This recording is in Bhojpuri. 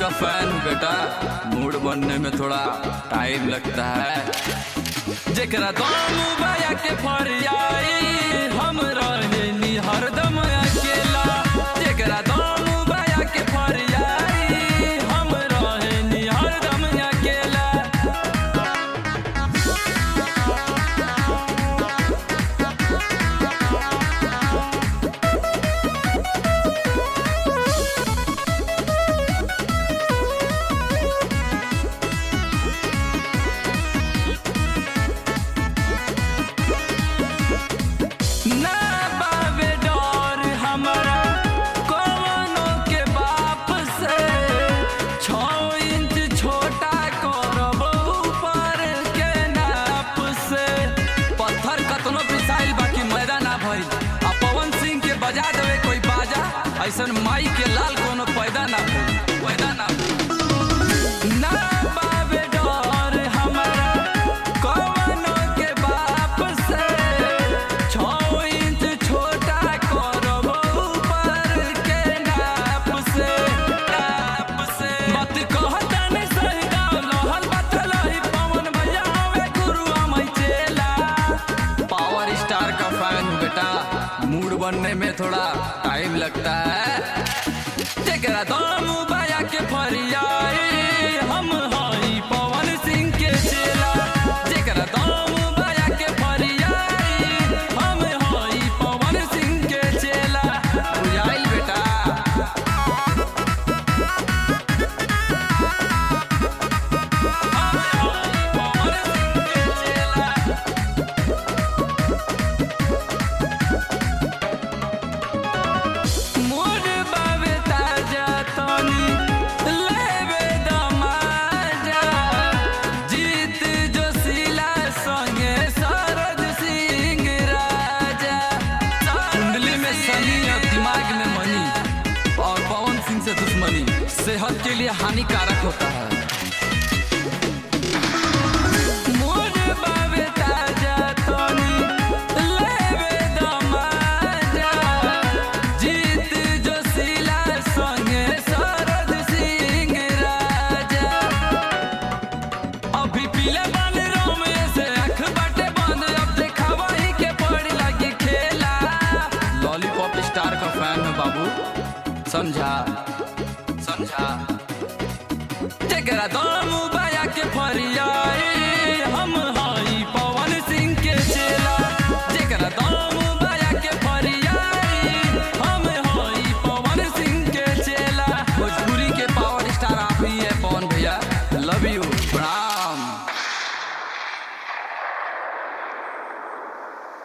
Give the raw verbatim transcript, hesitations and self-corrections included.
फैन हूँ बेटा, मूड बनने में थोड़ा टाइम लगता है। जेकरा दाम बाया के फरियाई हम रहेनी हरदम अकेला। जेकरा दाम बाया के फरियाई हम रहेनी हरदम अकेला। ना बाबे डर हमरा कवनो के बाप से, छौ इंच छोटा करब ऊपर के नाप से। पत्थर कतनो पिसाइल बाकी मैदा ना भइल, आ पवन सिंह के बजा देवे कोई बाजा, ऐसन माई के लाल कोनो पैदा ना भइल, पैदा ना भइल। ना बाबे डर हमरा कवनो के बाप से, छौ इंच छोटा करब ऊपर के नाप से, नाप से। बात कहतनी सही गाँव लहल बतलही, पवन भैया हवे गुरु हमई चेला। पावर स्टार का फैन हूँ बेटा, मूड बनने में थोड़ा टाइम लगता है। जेकरा दाम बाया के फरियाई हम हई पवन सिंह के चेला। जेकरा दाम बाया के फरियाई हम हई पवन सिंह के चेला। बुझाइल बेटा। मोर बाबे ताजा तनी लेवे दमाजा, जीत जोशीला संगे शरद सिंह राजा। कुंडली में शनि और दिमाग में मनी, और पवन सिंह से दुश्मनी सेहत के लिए हानिकारक होता है। मोर बाबे ताजा तनी लेवे दमाजा, जीत जोशीला संगे शरद सिंह राजा। अभी पीले बन रोमे से आँख बाटे बंद, अब देखावा ही के पड़ी लगी खेला। लॉलीपॉप स्टार का फैन है बाबू, समझा समझा। जेकरा दाम बाया के फरियाई